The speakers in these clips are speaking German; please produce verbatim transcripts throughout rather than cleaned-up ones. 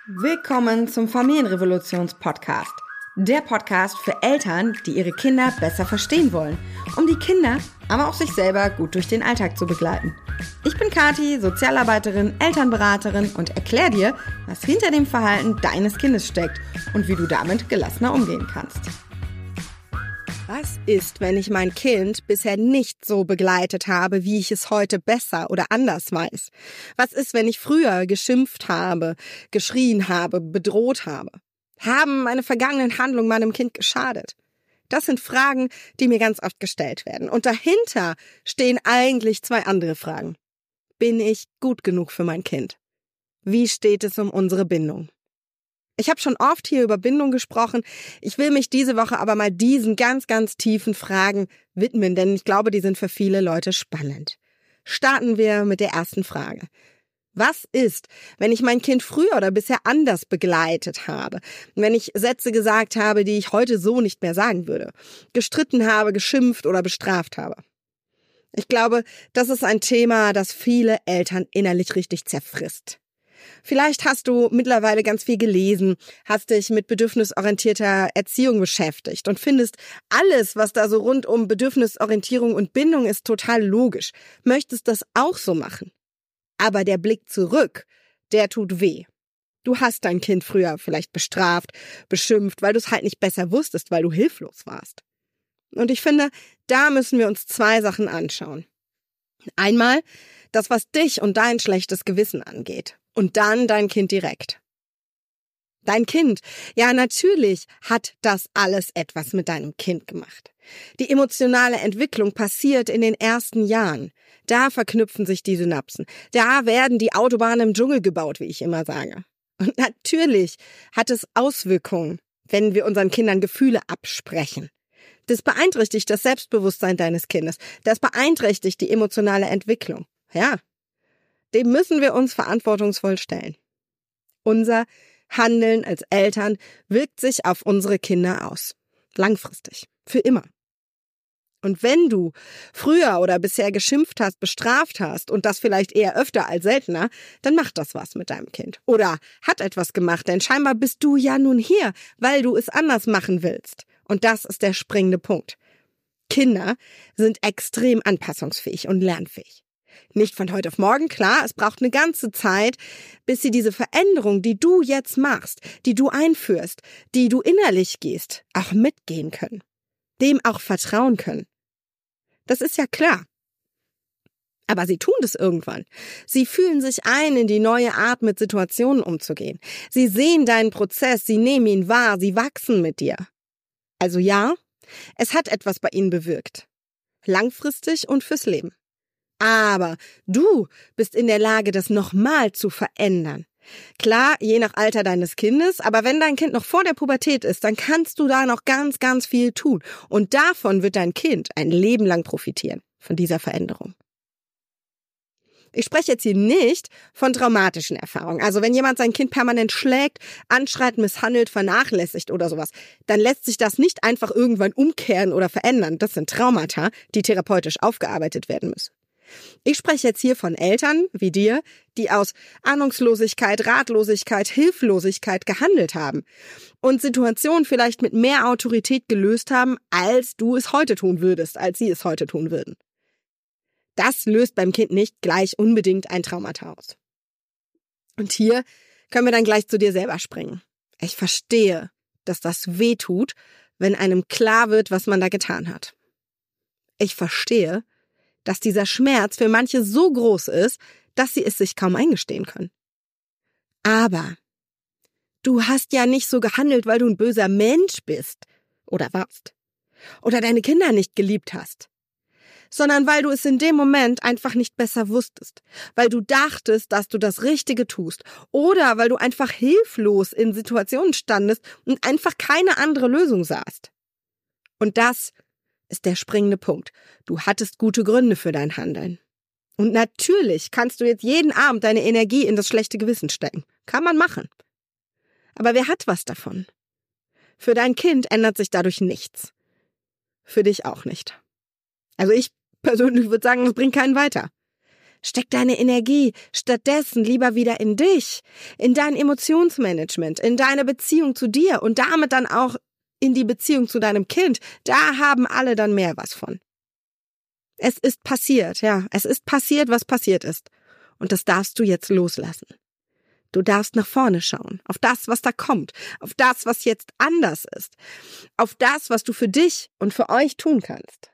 Willkommen zum Familienrevolutions-Podcast. Der Podcast für Eltern, die ihre Kinder besser verstehen wollen, um die Kinder, aber auch sich selber gut durch den Alltag zu begleiten. Ich bin Kathi, Sozialarbeiterin, Elternberaterin und erkläre dir, was hinter dem Verhalten deines Kindes steckt und wie du damit gelassener umgehen kannst. Was ist, wenn ich mein Kind bisher nicht so begleitet habe, wie ich es heute besser oder anders weiß? Was ist, wenn ich früher geschimpft habe, geschrien habe, bedroht habe? Haben meine vergangenen Handlungen meinem Kind geschadet? Das sind Fragen, die mir ganz oft gestellt werden. Und dahinter stehen eigentlich zwei andere Fragen. Bin ich gut genug für mein Kind? Wie steht es um unsere Bindung? Ich habe schon oft hier über Bindung gesprochen. Ich will mich diese Woche aber mal diesen ganz, ganz tiefen Fragen widmen, denn ich glaube, die sind für viele Leute spannend. Starten wir mit der ersten Frage. Was ist, wenn ich mein Kind früher oder bisher anders begleitet habe? Wenn ich Sätze gesagt habe, die ich heute so nicht mehr sagen würde? Gestritten habe, geschimpft oder bestraft habe? Ich glaube, das ist ein Thema, das viele Eltern innerlich richtig zerfrisst. Vielleicht hast du mittlerweile ganz viel gelesen, hast dich mit bedürfnisorientierter Erziehung beschäftigt und findest alles, was da so rund um Bedürfnisorientierung und Bindung ist, total logisch. Möchtest das auch so machen. Aber der Blick zurück, der tut weh. Du hast dein Kind früher vielleicht bestraft, beschimpft, weil du es halt nicht besser wusstest, weil du hilflos warst. Und ich finde, da müssen wir uns zwei Sachen anschauen. Einmal das, was dich und dein schlechtes Gewissen angeht. Und dann dein Kind direkt. Dein Kind, ja natürlich hat das alles etwas mit deinem Kind gemacht. Die emotionale Entwicklung passiert in den ersten Jahren. Da verknüpfen sich die Synapsen. Da werden die Autobahnen im Dschungel gebaut, wie ich immer sage. Und natürlich hat es Auswirkungen, wenn wir unseren Kindern Gefühle absprechen. Das beeinträchtigt das Selbstbewusstsein deines Kindes. Das beeinträchtigt die emotionale Entwicklung. Ja. Dem müssen wir uns verantwortungsvoll stellen. Unser Handeln als Eltern wirkt sich auf unsere Kinder aus. Langfristig. Für immer. Und wenn du früher oder bisher geschimpft hast, bestraft hast und das vielleicht eher öfter als seltener, dann macht das was mit deinem Kind. Oder hat etwas gemacht, denn scheinbar bist du ja nun hier, weil du es anders machen willst. Und das ist der springende Punkt. Kinder sind extrem anpassungsfähig und lernfähig. Nicht von heute auf morgen, klar, es braucht eine ganze Zeit, bis sie diese Veränderung, die du jetzt machst, die du einführst, die du innerlich gehst, auch mitgehen können. Dem auch vertrauen können. Das ist ja klar. Aber sie tun das irgendwann. Sie fühlen sich ein in die neue Art, mit Situationen umzugehen. Sie sehen deinen Prozess, sie nehmen ihn wahr, sie wachsen mit dir. Also ja, es hat etwas bei ihnen bewirkt. Langfristig und fürs Leben. Aber du bist in der Lage, das nochmal zu verändern. Klar, je nach Alter deines Kindes, aber wenn dein Kind noch vor der Pubertät ist, dann kannst du da noch ganz, ganz viel tun. Und davon wird dein Kind ein Leben lang profitieren, von dieser Veränderung. Ich spreche jetzt hier nicht von traumatischen Erfahrungen. Also wenn jemand sein Kind permanent schlägt, anschreit, misshandelt, vernachlässigt oder sowas, dann lässt sich das nicht einfach irgendwann umkehren oder verändern. Das sind Traumata, die therapeutisch aufgearbeitet werden müssen. Ich spreche jetzt hier von Eltern wie dir, die aus Ahnungslosigkeit, Ratlosigkeit, Hilflosigkeit gehandelt haben und Situationen vielleicht mit mehr Autorität gelöst haben, als du es heute tun würdest, als sie es heute tun würden. Das löst beim Kind nicht gleich unbedingt ein Traumata aus. Und hier können wir dann gleich zu dir selber springen. Ich verstehe, dass das weh tut, wenn einem klar wird, was man da getan hat. Ich verstehe, dass dieser Schmerz für manche so groß ist, dass sie es sich kaum eingestehen können. Aber du hast ja nicht so gehandelt, weil du ein böser Mensch bist oder warst oder deine Kinder nicht geliebt hast, sondern weil du es in dem Moment einfach nicht besser wusstest, weil du dachtest, dass du das Richtige tust oder weil du einfach hilflos in Situationen standest und einfach keine andere Lösung sahst. Und das ist der springende Punkt. Du hattest gute Gründe für dein Handeln. Und natürlich kannst du jetzt jeden Abend deine Energie in das schlechte Gewissen stecken. Kann man machen. Aber wer hat was davon? Für dein Kind ändert sich dadurch nichts. Für dich auch nicht. Also ich persönlich würde sagen, es bringt keinen weiter. Steck deine Energie stattdessen lieber wieder in dich, in dein Emotionsmanagement, in deine Beziehung zu dir und damit dann auch in die Beziehung zu deinem Kind. Da haben alle dann mehr was von. Es ist passiert, ja, es ist passiert, was passiert ist. Und das darfst du jetzt loslassen. Du darfst nach vorne schauen, auf das, was da kommt, auf das, was jetzt anders ist, auf das, was du für dich und für euch tun kannst.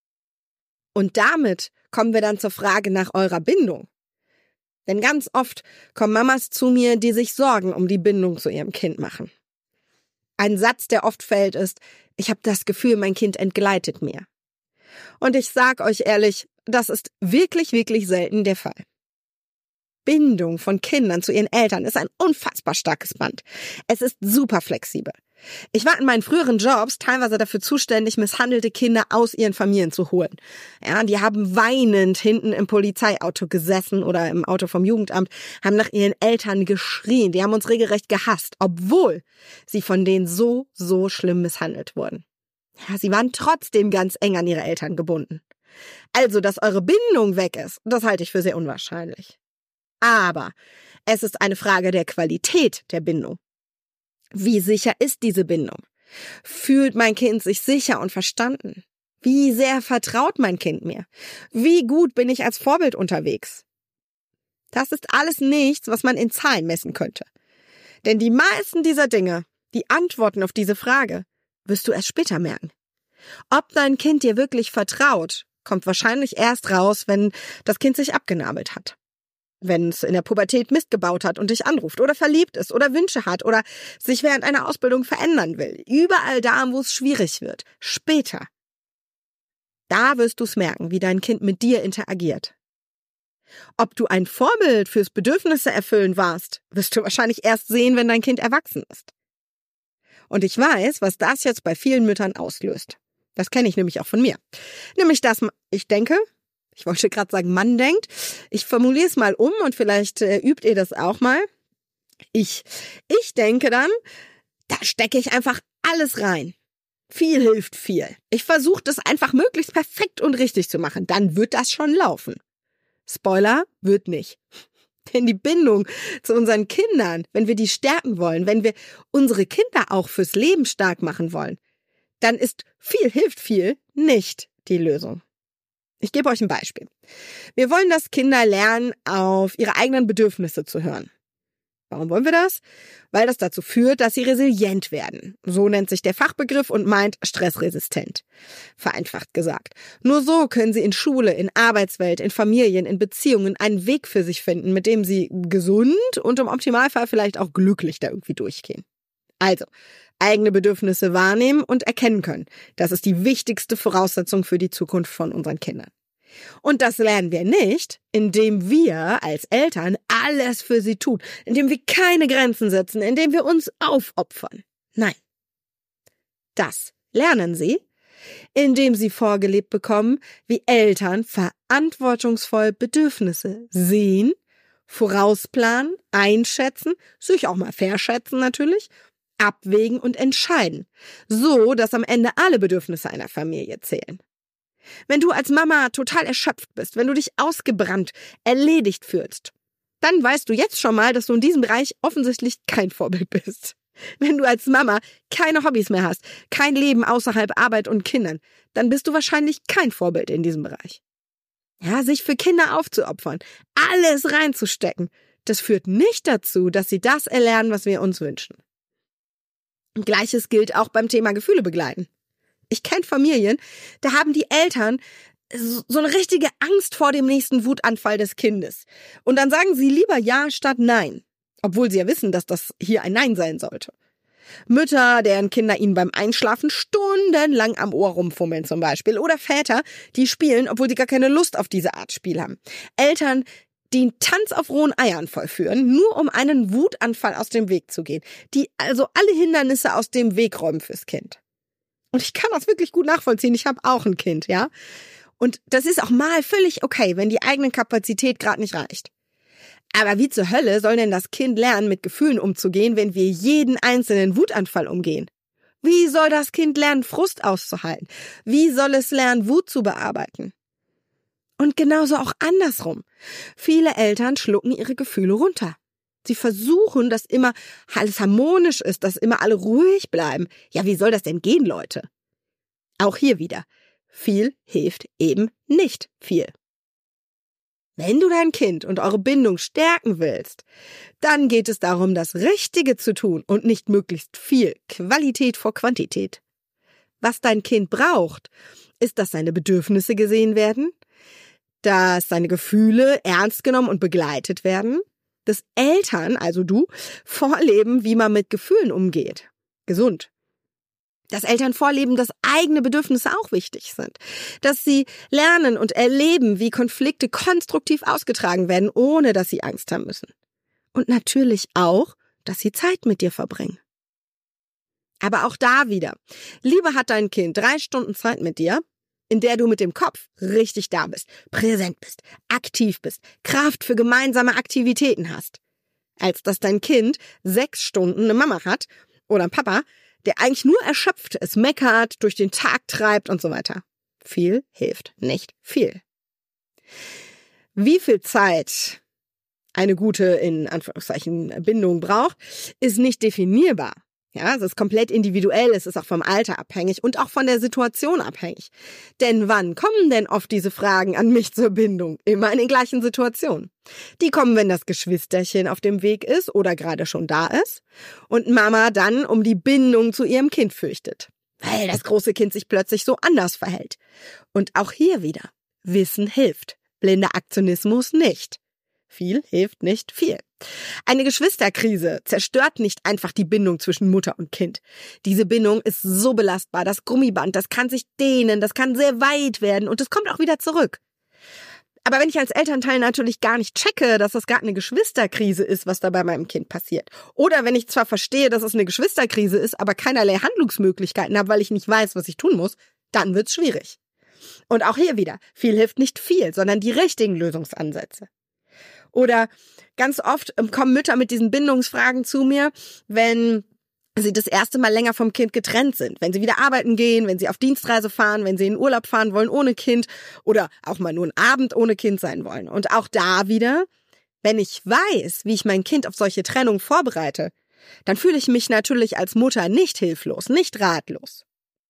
Und damit kommen wir dann zur Frage nach eurer Bindung. Denn ganz oft kommen Mamas zu mir, die sich Sorgen um die Bindung zu ihrem Kind machen. Ein Satz, der oft fällt, ist: Ich habe das Gefühl, mein Kind entgleitet mir. Und ich sag euch ehrlich, das ist wirklich, wirklich selten der Fall. Bindung von Kindern zu ihren Eltern ist ein unfassbar starkes Band. Es ist super flexibel. Ich war in meinen früheren Jobs teilweise dafür zuständig, misshandelte Kinder aus ihren Familien zu holen. Ja, die haben weinend hinten im Polizeiauto gesessen oder im Auto vom Jugendamt, haben nach ihren Eltern geschrien. Die haben uns regelrecht gehasst, obwohl sie von denen so, so schlimm misshandelt wurden. Ja, sie waren trotzdem ganz eng an ihre Eltern gebunden. Also, dass eure Bindung weg ist, das halte ich für sehr unwahrscheinlich. Aber es ist eine Frage der Qualität der Bindung. Wie sicher ist diese Bindung? Fühlt mein Kind sich sicher und verstanden? Wie sehr vertraut mein Kind mir? Wie gut bin ich als Vorbild unterwegs? Das ist alles nichts, was man in Zahlen messen könnte. Denn die meisten dieser Dinge, die Antworten auf diese Frage, wirst du erst später merken. Ob dein Kind dir wirklich vertraut, kommt wahrscheinlich erst raus, wenn das Kind sich abgenabelt hat. Wenn es in der Pubertät Mist gebaut hat und dich anruft oder verliebt ist oder Wünsche hat oder sich während einer Ausbildung verändern will. Überall da, wo es schwierig wird. Später. Da wirst du es merken, wie dein Kind mit dir interagiert. Ob du ein Vorbild fürs Bedürfnisse erfüllen warst, wirst du wahrscheinlich erst sehen, wenn dein Kind erwachsen ist. Und ich weiß, was das jetzt bei vielen Müttern auslöst. Das kenne ich nämlich auch von mir. Nämlich, dass ich denke... Ich wollte gerade sagen, Mann denkt. Ich formuliere es mal um und vielleicht äh, übt ihr das auch mal. Ich, ich denke dann, da stecke ich einfach alles rein. Viel hilft viel. Ich versuche das einfach möglichst perfekt und richtig zu machen. Dann wird das schon laufen. Spoiler, wird nicht. Denn die Bindung zu unseren Kindern, wenn wir die stärken wollen, wenn wir unsere Kinder auch fürs Leben stark machen wollen, dann ist viel hilft viel nicht die Lösung. Ich gebe euch ein Beispiel. Wir wollen, dass Kinder lernen, auf ihre eigenen Bedürfnisse zu hören. Warum wollen wir das? Weil das dazu führt, dass sie resilient werden. So nennt sich der Fachbegriff und meint stressresistent. Vereinfacht gesagt. Nur so können sie in Schule, in Arbeitswelt, in Familien, in Beziehungen einen Weg für sich finden, mit dem sie gesund und im Optimalfall vielleicht auch glücklich da irgendwie durchgehen. Also, eigene Bedürfnisse wahrnehmen und erkennen können. Das ist die wichtigste Voraussetzung für die Zukunft von unseren Kindern. Und das lernen wir nicht, indem wir als Eltern alles für sie tun, indem wir keine Grenzen setzen, indem wir uns aufopfern. Nein. Das lernen sie, indem sie vorgelebt bekommen, wie Eltern verantwortungsvoll Bedürfnisse sehen, vorausplanen, einschätzen, sich auch mal verschätzen natürlich, abwägen und entscheiden, so dass am Ende alle Bedürfnisse einer Familie zählen. Wenn du als Mama total erschöpft bist, wenn du dich ausgebrannt, erledigt fühlst, dann weißt du jetzt schon mal, dass du in diesem Bereich offensichtlich kein Vorbild bist. Wenn du als Mama keine Hobbys mehr hast, kein Leben außerhalb Arbeit und Kindern, dann bist du wahrscheinlich kein Vorbild in diesem Bereich. Ja, sich für Kinder aufzuopfern, alles reinzustecken, das führt nicht dazu, dass sie das erlernen, was wir uns wünschen. Gleiches gilt auch beim Thema Gefühle begleiten. Ich kenne Familien, da haben die Eltern so eine richtige Angst vor dem nächsten Wutanfall des Kindes. Und dann sagen sie lieber Ja statt Nein, obwohl sie ja wissen, dass das hier ein Nein sein sollte. Mütter, deren Kinder ihnen beim Einschlafen stundenlang am Ohr rumfummeln zum Beispiel. Oder Väter, die spielen, obwohl sie gar keine Lust auf diese Art Spiel haben. Eltern, die einen Tanz auf rohen Eiern vollführen, nur um einen Wutanfall aus dem Weg zu gehen. Die also alle Hindernisse aus dem Weg räumen fürs Kind. Und ich kann das wirklich gut nachvollziehen. Ich habe auch ein Kind, ja. Und das ist auch mal völlig okay, wenn die eigene Kapazität gerade nicht reicht. Aber wie zur Hölle soll denn das Kind lernen, mit Gefühlen umzugehen, wenn wir jeden einzelnen Wutanfall umgehen? Wie soll das Kind lernen, Frust auszuhalten? Wie soll es lernen, Wut zu bearbeiten? Und genauso auch andersrum. Viele Eltern schlucken ihre Gefühle runter. Sie versuchen, dass immer alles harmonisch ist, dass immer alle ruhig bleiben. Ja, wie soll das denn gehen, Leute? Auch hier wieder. Viel hilft eben nicht viel. Wenn du dein Kind und eure Bindung stärken willst, dann geht es darum, das Richtige zu tun und nicht möglichst viel. Qualität vor Quantität. Was dein Kind braucht, ist, dass seine Bedürfnisse gesehen werden, dass seine Gefühle ernst genommen und begleitet werden, dass Eltern, also du, vorleben, wie man mit Gefühlen umgeht. Gesund. Dass Eltern vorleben, dass eigene Bedürfnisse auch wichtig sind. Dass sie lernen und erleben, wie Konflikte konstruktiv ausgetragen werden, ohne dass sie Angst haben müssen. Und natürlich auch, dass sie Zeit mit dir verbringen. Aber auch da wieder. Lieber hat dein Kind drei Stunden Zeit mit dir, in der du mit dem Kopf richtig da bist, präsent bist, aktiv bist, Kraft für gemeinsame Aktivitäten hast, als dass dein Kind sechs Stunden eine Mama hat oder einen Papa, der eigentlich nur erschöpft ist, meckert, durch den Tag treibt und so weiter. Viel hilft nicht viel. Wie viel Zeit eine gute, in Anführungszeichen, Bindung braucht, ist nicht definierbar. Ja, es ist komplett individuell, es ist auch vom Alter abhängig und auch von der Situation abhängig. Denn wann kommen denn oft diese Fragen an mich zur Bindung? Immer in den gleichen Situationen. Die kommen, wenn das Geschwisterchen auf dem Weg ist oder gerade schon da ist und Mama dann um die Bindung zu ihrem Kind fürchtet, weil das große Kind sich plötzlich so anders verhält. Und auch hier wieder, Wissen hilft, blinder Aktionismus nicht. Viel hilft nicht viel. Eine Geschwisterkrise zerstört nicht einfach die Bindung zwischen Mutter und Kind. Diese Bindung ist so belastbar, das Gummiband, das kann sich dehnen, das kann sehr weit werden und es kommt auch wieder zurück. Aber wenn ich als Elternteil natürlich gar nicht checke, dass das gerade eine Geschwisterkrise ist, was da bei meinem Kind passiert, oder wenn ich zwar verstehe, dass es eine Geschwisterkrise ist, aber keinerlei Handlungsmöglichkeiten habe, weil ich nicht weiß, was ich tun muss, dann wird's schwierig. Und auch hier wieder, viel hilft nicht viel, sondern die richtigen Lösungsansätze. Oder ganz oft kommen Mütter mit diesen Bindungsfragen zu mir, wenn sie das erste Mal länger vom Kind getrennt sind. Wenn sie wieder arbeiten gehen, wenn sie auf Dienstreise fahren, wenn sie in Urlaub fahren wollen ohne Kind oder auch mal nur einen Abend ohne Kind sein wollen. Und auch da wieder, wenn ich weiß, wie ich mein Kind auf solche Trennung vorbereite, dann fühle ich mich natürlich als Mutter nicht hilflos, nicht ratlos.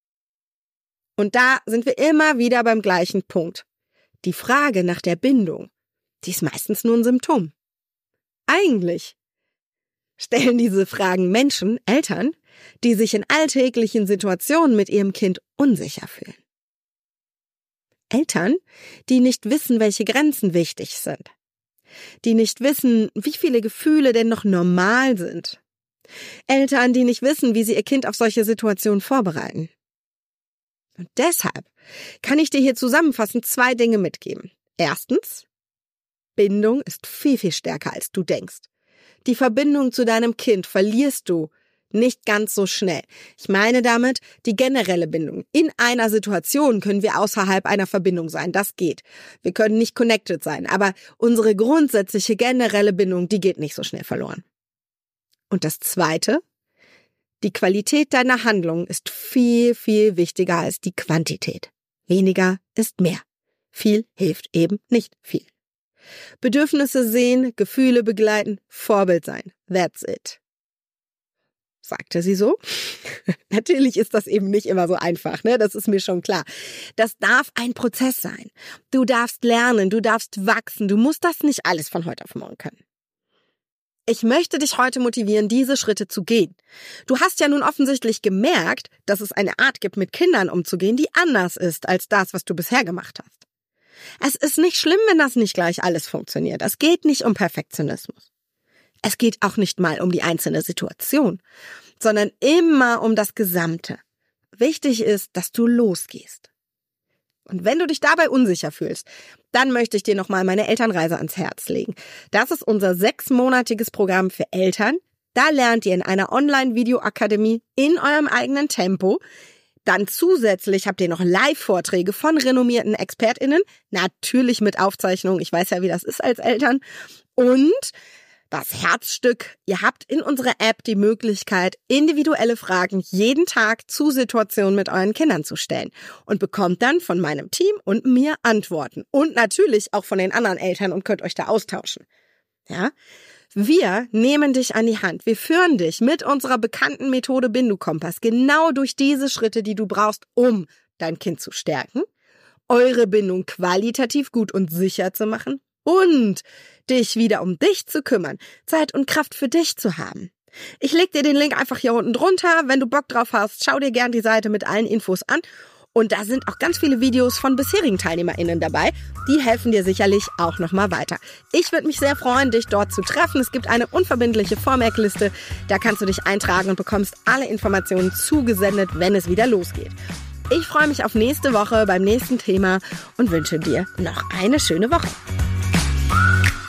Und da sind wir immer wieder beim gleichen Punkt. Die Frage nach der Bindung, die ist meistens nur ein Symptom. Eigentlich stellen diese Fragen Menschen, Eltern, die sich in alltäglichen Situationen mit ihrem Kind unsicher fühlen. Eltern, die nicht wissen, welche Grenzen wichtig sind. Die nicht wissen, wie viele Gefühle denn noch normal sind. Eltern, die nicht wissen, wie sie ihr Kind auf solche Situationen vorbereiten. Und deshalb kann ich dir hier zusammenfassend zwei Dinge mitgeben. Erstens, Bindung ist viel, viel stärker, als du denkst. Die Verbindung zu deinem Kind verlierst du nicht ganz so schnell. Ich meine damit die generelle Bindung. In einer Situation können wir außerhalb einer Verbindung sein. Das geht. Wir können nicht connected sein. Aber unsere grundsätzliche generelle Bindung, die geht nicht so schnell verloren. Und das Zweite, die Qualität deiner Handlung ist viel, viel wichtiger als die Quantität. Weniger ist mehr. Viel hilft eben nicht viel. Bedürfnisse sehen, Gefühle begleiten, Vorbild sein. That's it. Sagte sie so. Natürlich ist das eben nicht immer so einfach, ne? Das ist mir schon klar. Das darf ein Prozess sein. Du darfst lernen, du darfst wachsen. Du musst das nicht alles von heute auf morgen können. Ich möchte dich heute motivieren, diese Schritte zu gehen. Du hast ja nun offensichtlich gemerkt, dass es eine Art gibt, mit Kindern umzugehen, die anders ist als das, was du bisher gemacht hast. Es ist nicht schlimm, wenn das nicht gleich alles funktioniert. Es geht nicht um Perfektionismus. Es geht auch nicht mal um die einzelne Situation, sondern immer um das Gesamte. Wichtig ist, dass du losgehst. Und wenn du dich dabei unsicher fühlst, dann möchte ich dir nochmal meine Elternreise ans Herz legen. Das ist unser sechsmonatiges Programm für Eltern. Da lernt ihr in einer Online-Videoakademie in eurem eigenen Tempo. Dann zusätzlich habt ihr noch Live-Vorträge von renommierten ExpertInnen, natürlich mit Aufzeichnung. Ich weiß ja, wie das ist als Eltern. Und Das Herzstück: Ihr habt in unserer App die Möglichkeit, individuelle Fragen jeden Tag zu Situationen mit euren Kindern zu stellen und bekommt dann von meinem Team und mir Antworten und natürlich auch von den anderen Eltern und könnt euch da austauschen. Ja? Wir nehmen dich an die Hand. Wir führen dich mit unserer bekannten Methode Bindu-Kompass genau durch diese Schritte, die du brauchst, um dein Kind zu stärken, eure Bindung qualitativ gut und sicher zu machen und dich wieder um dich zu kümmern, Zeit und Kraft für dich zu haben. Ich leg dir den Link einfach hier unten drunter. Wenn du Bock drauf hast, schau dir gern die Seite mit allen Infos an. Und da sind auch ganz viele Videos von bisherigen TeilnehmerInnen dabei. Die helfen dir sicherlich auch nochmal weiter. Ich würde mich sehr freuen, dich dort zu treffen. Es gibt eine unverbindliche Vormerkliste. Da kannst du dich eintragen und bekommst alle Informationen zugesendet, wenn es wieder losgeht. Ich freue mich auf nächste Woche beim nächsten Thema und wünsche dir noch eine schöne Woche.